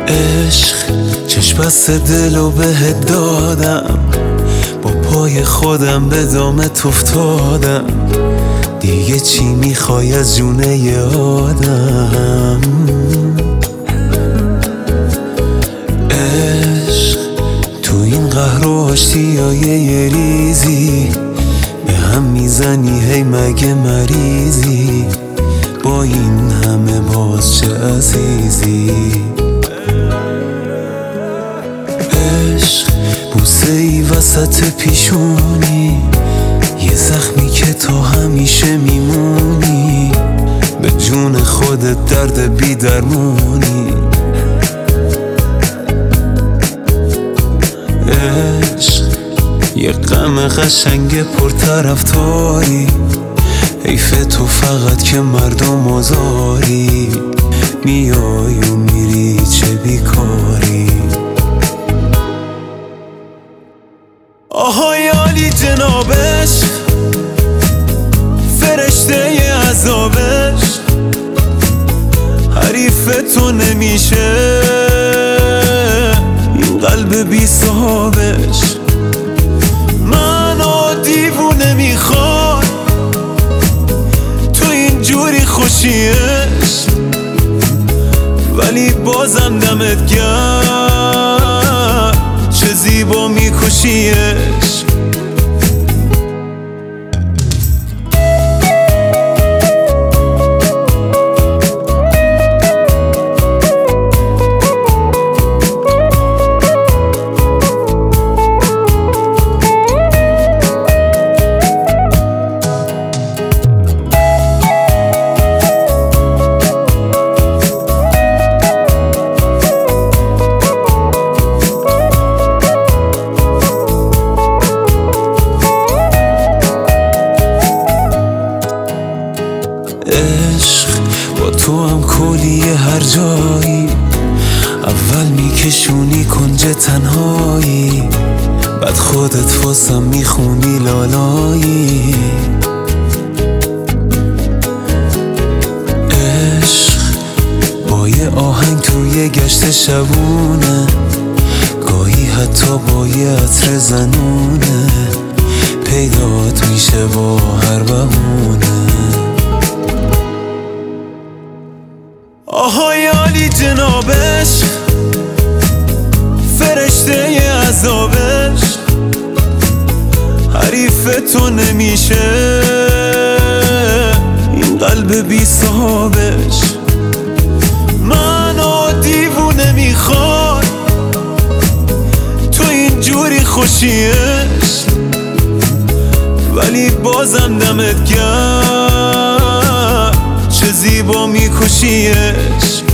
عشق چشم بست دلو بهت دادم، با پای خودم به دامت افتادم، دیگه چی میخوای از جونه ی آدم؟ عشق تو این قهر و آشتیای یه ریزی به هم میزنی، هی مگه مریضی؟ با این همه باز چه عزیزی؟ عشق بوسه ای وسط پیشونی، یه زخمی که تو همیشه میمونی، به جون خودت درد بی درمونی. عشق یه غم قشنگ پرطرفداری، حیف تو فقط که مردم آزاری، میای و میری چه بیکاری. آهای عالی جنابش، فرشته ی عذابش، حریف تو نمیشه این قلب بی صاحبش. منو دیوونه میخواد تو اینجوری خوشیش، ولی بازم دمت گرم چه زیبا میکشیش. عشق با تو هم کلیه هر جایی، اول میکشونی کنج تنهایی، بعد خودت واسم میخونی لالایی. عشق با یه آهنگ توی گشت شبونه، گاهی حتی با یه عطر زنونه، پیدات میشه با هر بهونه. آهای عالی جنابش، فرشته ی عذابش، حریف تو نمیشه این قلب بی صاحبش. منو دیوونه میخواد تو اینجوری خوشیش، ولی بازم دمت گرم چه زیبا میکشیش.